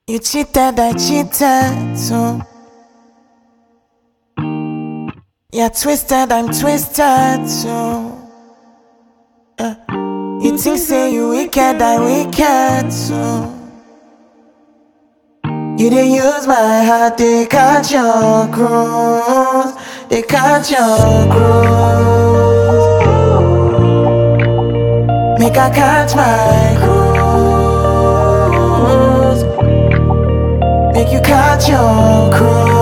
You cheated, I cheated too. You're twisted, I'm twisted too. You think say you wicked, I wicked too. You didn't use my heart, they catch your cruise. They catch your cruise. Make I catch my cruise. Make you catch your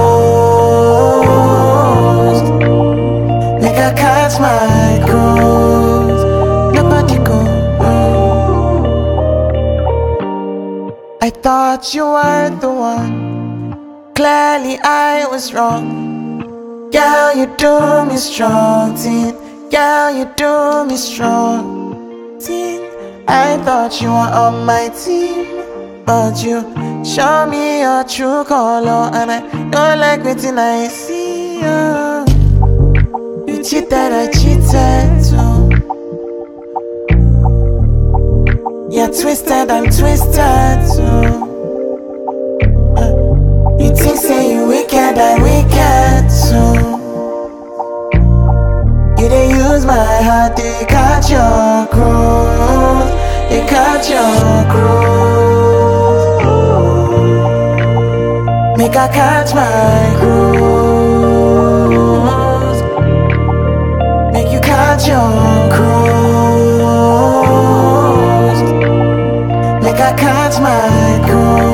cruise. Make I catch my cruise. Nobody go. I thought you were the one. Clearly I was wrong. Girl, you do me strong, teen. Girl, you do me strong, teen. I thought you were on my team, but you show me your true color, and I don't like waiting I see you. You cheated, I cheated too. You're twisted, I'm twisted too. You think say you wicked, I wicked too. You didn't use my heart, they catch your cruise. They catch your cruise. Make I catch my cruise. Make you catch your cruise. Make I catch my cruise.